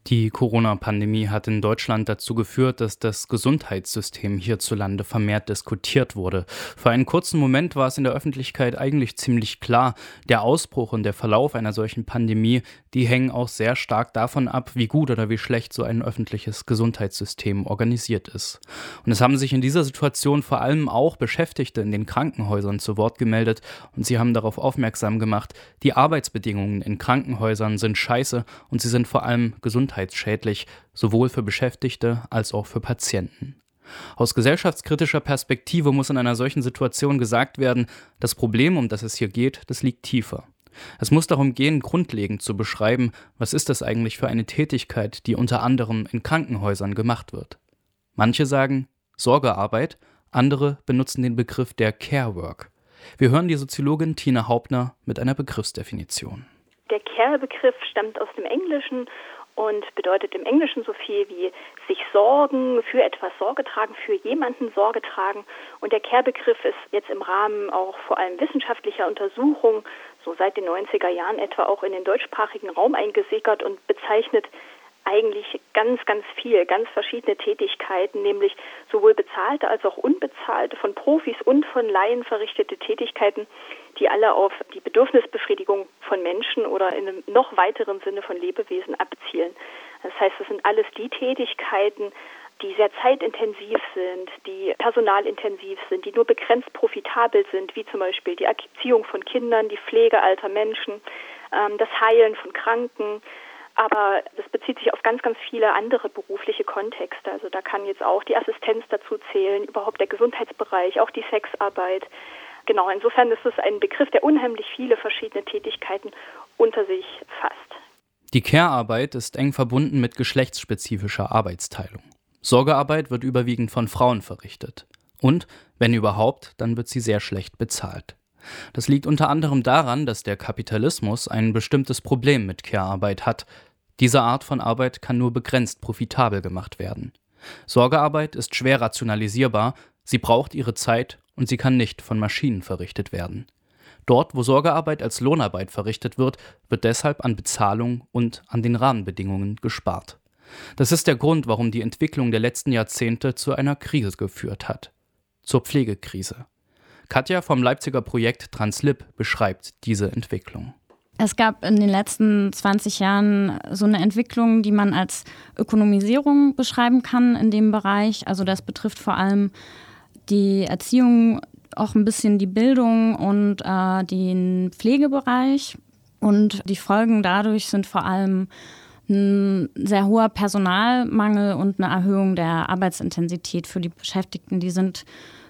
Die Corona-Pandemie hat in Deutschland dazu geführt, dass das Gesundheitssystem hierzulande vermehrt diskutiert wurde. Für einen kurzen Moment war es in der Öffentlichkeit eigentlich ziemlich klar, der Ausbruch und der Verlauf einer solchen Pandemie, die hängen auch sehr stark davon ab, wie gut oder wie schlecht so ein öffentliches Gesundheitssystem organisiert ist. Und es haben sich in dieser Situation vor allem auch Beschäftigte in den Krankenhäusern zu Wort gemeldet und sie haben darauf aufmerksam gemacht, die Arbeitsbedingungen in Krankenhäusern sind scheiße und sie sind vor allem gesundheitsschädlich, sowohl für Beschäftigte als auch für Patienten. Aus gesellschaftskritischer Perspektive muss in einer solchen Situation gesagt werden, das Problem, um das es hier geht, das liegt tiefer. Es muss darum gehen, grundlegend zu beschreiben, was ist das eigentlich für eine Tätigkeit, die unter anderem in Krankenhäusern gemacht wird. Manche sagen Sorgearbeit, andere benutzen den Begriff der Care Work. Wir hören die Soziologin Tina Hauptner mit einer Begriffsdefinition. Der Care-Begriff stammt aus dem Englischen und bedeutet im Englischen so viel wie sich sorgen, für etwas Sorge tragen, für jemanden Sorge tragen. Und der Care-Begriff ist jetzt im Rahmen auch vor allem wissenschaftlicher Untersuchung, so seit den 90er Jahren etwa auch in den deutschsprachigen Raum eingesickert und bezeichnet eigentlich ganz viel, ganz verschiedene Tätigkeiten, nämlich sowohl bezahlte als auch unbezahlte, von Profis und von Laien verrichtete Tätigkeiten, die alle auf die Bedürfnisbefriedigung von Menschen oder in einem noch weiteren Sinne von Lebewesen abzielen. Das heißt, das sind alles die Tätigkeiten, die sehr zeitintensiv sind, die personalintensiv sind, die nur begrenzt profitabel sind, wie zum Beispiel die Erziehung von Kindern, die Pflege alter Menschen, das Heilen von Kranken. Aber das bezieht sich auf ganz viele andere berufliche Kontexte. Also da kann jetzt auch die Assistenz dazu zählen, überhaupt der Gesundheitsbereich, auch die Sexarbeit. Genau, insofern ist es ein Begriff, der unheimlich viele verschiedene Tätigkeiten unter sich fasst. Die Care-Arbeit ist eng verbunden mit geschlechtsspezifischer Arbeitsteilung. Sorgearbeit wird überwiegend von Frauen verrichtet. Und, wenn überhaupt, dann wird sie sehr schlecht bezahlt. Das liegt unter anderem daran, dass der Kapitalismus ein bestimmtes Problem mit Care-Arbeit hat. Diese Art von Arbeit kann nur begrenzt profitabel gemacht werden. Sorgearbeit ist schwer rationalisierbar, sie braucht ihre Zeit und sie kann nicht von Maschinen verrichtet werden. Dort, wo Sorgearbeit als Lohnarbeit verrichtet wird, wird deshalb an Bezahlung und an den Rahmenbedingungen gespart. Das ist der Grund, warum die Entwicklung der letzten Jahrzehnte zu einer Krise geführt hat. Zur Pflegekrise. Katja vom Leipziger Projekt Translib beschreibt diese Entwicklung. Es gab in den letzten 20 Jahren so eine Entwicklung, die man als Ökonomisierung beschreiben kann in dem Bereich. Also das betrifft vor allem die Erziehung, auch ein bisschen die Bildung und den Pflegebereich. Und die Folgen dadurch sind vor allem ein sehr hoher Personalmangel und eine Erhöhung der Arbeitsintensität für die Beschäftigten. Die sind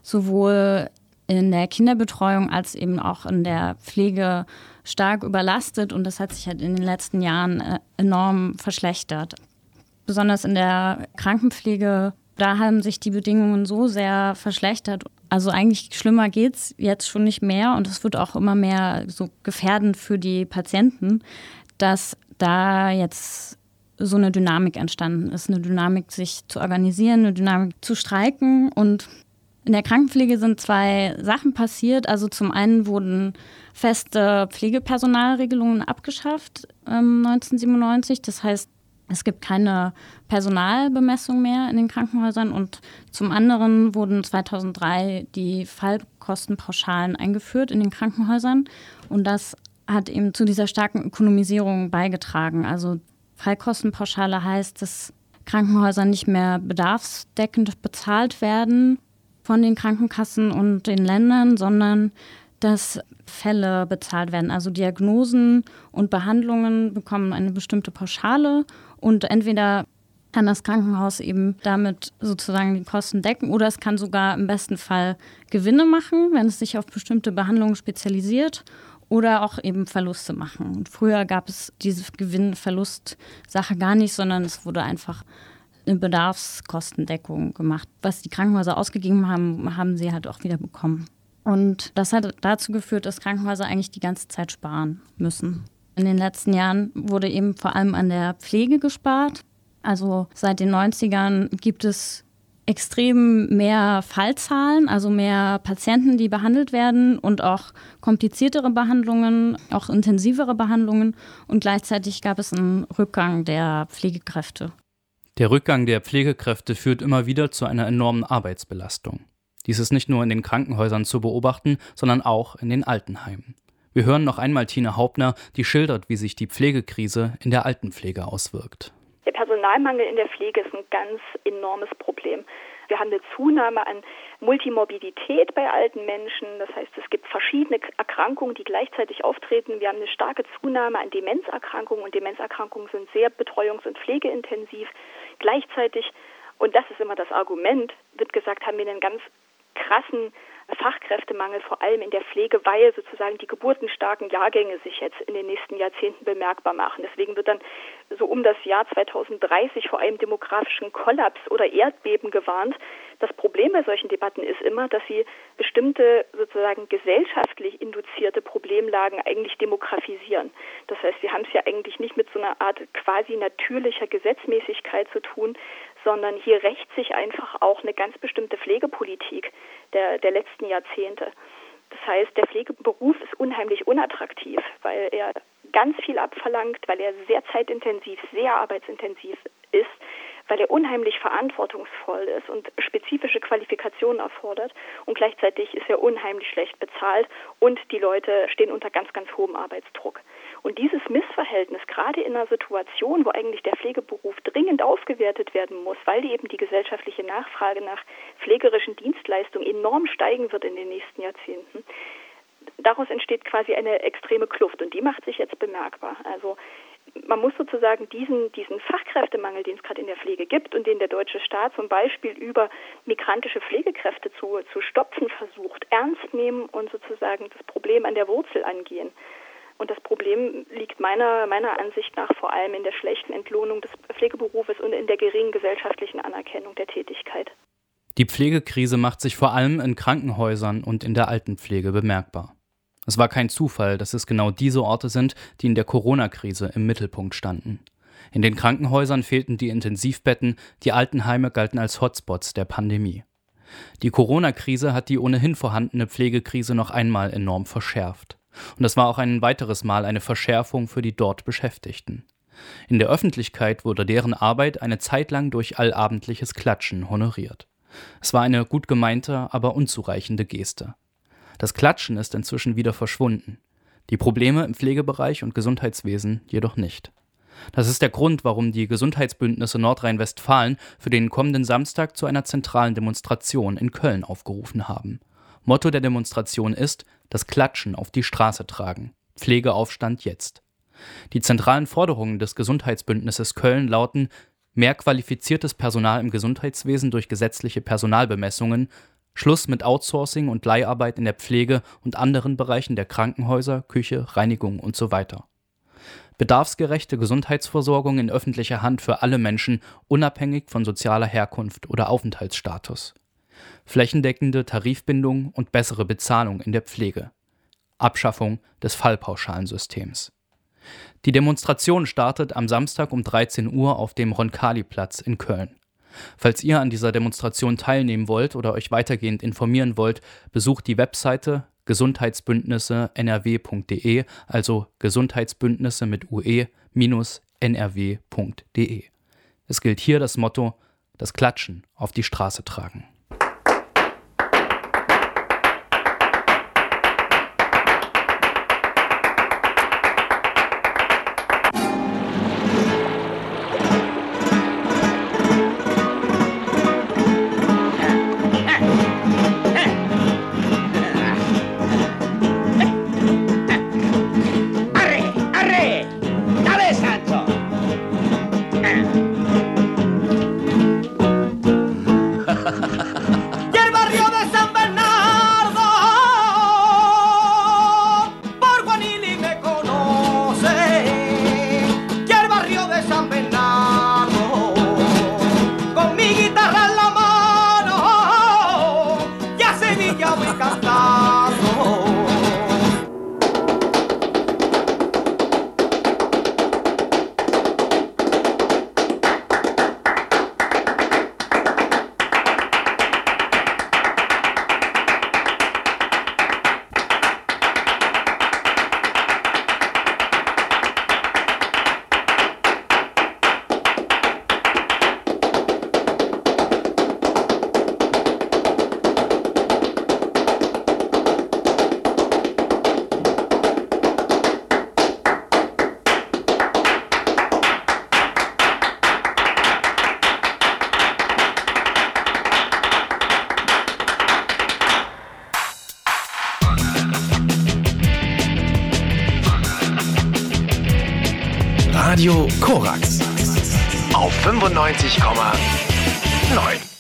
sowohl in der Kinderbetreuung als eben auch in der Pflege stark überlastet und das hat sich halt in den letzten Jahren enorm verschlechtert. Besonders in der Krankenpflege, da haben sich die Bedingungen so sehr verschlechtert. Also eigentlich schlimmer geht's jetzt schon nicht mehr und es wird auch immer mehr so gefährdend für die Patienten, dass da jetzt so eine Dynamik entstanden ist, eine Dynamik sich zu organisieren, eine Dynamik zu streiken. Und in der Krankenpflege sind 2 Sachen passiert. Also zum einen wurden feste Pflegepersonalregelungen abgeschafft 1997. Das heißt, es gibt keine Personalbemessung mehr in den Krankenhäusern. Und zum anderen wurden 2003 die Fallkostenpauschalen eingeführt in den Krankenhäusern. Und das hat eben zu dieser starken Ökonomisierung beigetragen. Also Fallkostenpauschale heißt, dass Krankenhäuser nicht mehr bedarfsdeckend bezahlt werden von den Krankenkassen und den Ländern, sondern dass Fälle bezahlt werden. Also Diagnosen und Behandlungen bekommen eine bestimmte Pauschale und entweder kann das Krankenhaus eben damit sozusagen die Kosten decken oder es kann sogar im besten Fall Gewinne machen, wenn es sich auf bestimmte Behandlungen spezialisiert oder auch eben Verluste machen. Und früher gab es diese Gewinn-Verlust-Sache gar nicht, sondern es wurde einfach eine Bedarfskostendeckung gemacht. Was die Krankenhäuser ausgegeben haben, haben sie halt auch wieder bekommen. Und das hat dazu geführt, dass Krankenhäuser eigentlich die ganze Zeit sparen müssen. In den letzten Jahren wurde eben vor allem an der Pflege gespart. Also seit den 90ern gibt es extrem mehr Fallzahlen, also mehr Patienten, die behandelt werden und auch kompliziertere Behandlungen, auch intensivere Behandlungen. Und gleichzeitig gab es einen Rückgang der Pflegekräfte. Der Rückgang der Pflegekräfte führt immer wieder zu einer enormen Arbeitsbelastung. Dies ist nicht nur in den Krankenhäusern zu beobachten, sondern auch in den Altenheimen. Wir hören noch einmal Tine Hauptner, die schildert, wie sich die Pflegekrise in der Altenpflege auswirkt. Der Personalmangel in der Pflege ist ein ganz enormes Problem. Wir haben eine Zunahme an Multimorbidität bei alten Menschen. Das heißt, es gibt verschiedene Erkrankungen, die gleichzeitig auftreten. Wir haben eine starke Zunahme an Demenzerkrankungen und Demenzerkrankungen sind sehr betreuungs- und pflegeintensiv. Gleichzeitig, und das ist immer das Argument, wird gesagt, haben wir einen ganz krassen Fachkräftemangel, vor allem in der Pflege, weil sozusagen die geburtenstarken Jahrgänge sich jetzt in den nächsten Jahrzehnten bemerkbar machen. Deswegen wird dann so um das Jahr 2030 vor einem demografischen Kollaps oder Erdbeben gewarnt. Das Problem bei solchen Debatten ist immer, dass sie bestimmte sozusagen gesellschaftlich induzierte Problemlagen eigentlich demografisieren. Das heißt, wir haben es ja eigentlich nicht mit so einer Art quasi natürlicher Gesetzmäßigkeit zu tun, sondern hier rächt sich einfach auch eine ganz bestimmte Pflegepolitik der letzten Jahrzehnte. Das heißt, der Pflegeberuf ist unheimlich unattraktiv, weil er ganz viel abverlangt, weil er sehr zeitintensiv, sehr arbeitsintensiv ist, weil er unheimlich verantwortungsvoll ist und spezifische Qualifikationen erfordert und gleichzeitig ist er unheimlich schlecht bezahlt und die Leute stehen unter ganz, ganz hohem Arbeitsdruck. Und dieses Missverhältnis, gerade in einer Situation, wo eigentlich der Pflegeberuf dringend aufgewertet werden muss, weil eben die gesellschaftliche Nachfrage nach pflegerischen Dienstleistungen enorm steigen wird in den nächsten Jahrzehnten, daraus entsteht quasi eine extreme Kluft und die macht sich jetzt bemerkbar. Also man muss sozusagen diesen Fachkräftemangel, den es gerade in der Pflege gibt und den der deutsche Staat zum Beispiel über migrantische Pflegekräfte zu stopfen versucht, ernst nehmen und sozusagen das Problem an der Wurzel angehen. Und das Problem liegt meiner Ansicht nach vor allem in der schlechten Entlohnung des Pflegeberufes und in der geringen gesellschaftlichen Anerkennung der Tätigkeit. Die Pflegekrise macht sich vor allem in Krankenhäusern und in der Altenpflege bemerkbar. Es war kein Zufall, dass es genau diese Orte sind, die in der Corona-Krise im Mittelpunkt standen. In den Krankenhäusern fehlten die Intensivbetten, die Altenheime galten als Hotspots der Pandemie. Die Corona-Krise hat die ohnehin vorhandene Pflegekrise noch einmal enorm verschärft. Und das war auch ein weiteres Mal eine Verschärfung für die dort Beschäftigten. In der Öffentlichkeit wurde deren Arbeit eine Zeit lang durch allabendliches Klatschen honoriert. Es war eine gut gemeinte, aber unzureichende Geste. Das Klatschen ist inzwischen wieder verschwunden. Die Probleme im Pflegebereich und Gesundheitswesen jedoch nicht. Das ist der Grund, warum die Gesundheitsbündnisse Nordrhein-Westfalen für den kommenden Samstag zu einer zentralen Demonstration in Köln aufgerufen haben. Motto der Demonstration ist: das Klatschen auf die Straße tragen. Pflegeaufstand jetzt. Die zentralen Forderungen des Gesundheitsbündnisses Köln lauten: mehr qualifiziertes Personal im Gesundheitswesen durch gesetzliche Personalbemessungen, Schluss mit Outsourcing und Leiharbeit in der Pflege und anderen Bereichen der Krankenhäuser, Küche, Reinigung und so weiter. Bedarfsgerechte Gesundheitsversorgung in öffentlicher Hand für alle Menschen, unabhängig von sozialer Herkunft oder Aufenthaltsstatus. Flächendeckende Tarifbindung und bessere Bezahlung in der Pflege. Abschaffung des Fallpauschalensystems. Die Demonstration startet am Samstag um 13 Uhr auf dem Roncalli-Platz in Köln. Falls ihr an dieser Demonstration teilnehmen wollt oder euch weitergehend informieren wollt, besucht die Webseite gesundheitsbündnisse-nrw.de, also Gesundheitsbündnisse mit ue-nrw.de. Es gilt hier das Motto: das Klatschen auf die Straße tragen. Ha ha ha. Radio Korax auf 95,9.